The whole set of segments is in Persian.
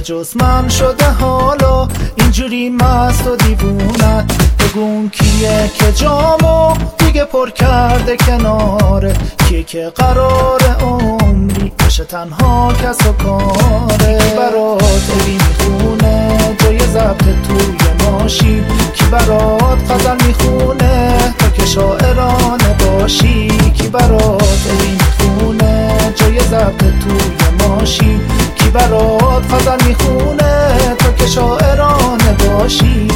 جز من شده حالا اینجوری مست و دیوونت؟ بگون کیه که جامو دیگه پر کرده کناره؟ کیه که قرار عمری بشه تنها کس و کاره؟ کی برات اوی میخونه جای ضبط توی ماشین؟ کی برات غزل میخونه تا که شاعرانه باشی؟ کی برات اوی میخونه جای ضبط توی ماشین؟ کی برات غزل میخونه تا که شاعرانه باشی؟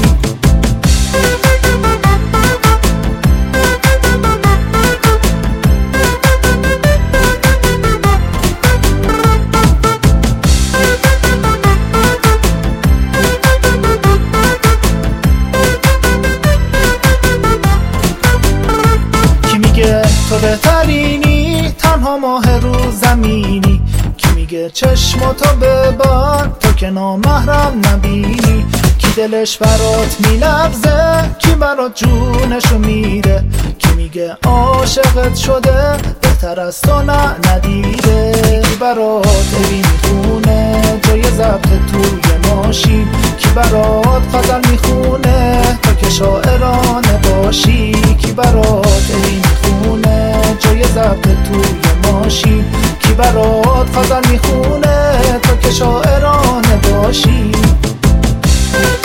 تو بهترینی تنها ماه رو زمینی؟ کی میگه چشماتو ببند تو که نامحرم نبینی؟ کی دلش برات میلغزه؟ کی برات جونشو میده؟ کی میگه عاشقت شده بهتر از تو ندیده؟ کی برات اوی میخونه جای ضبط توی ماشین؟ کی برات غزل میخونه تا که شاعرانه باشی؟ کی برات اوی میخونه جای ضبط توی ماشین؟ کی برات غزل میخونه تا که شاعرانه باشی؟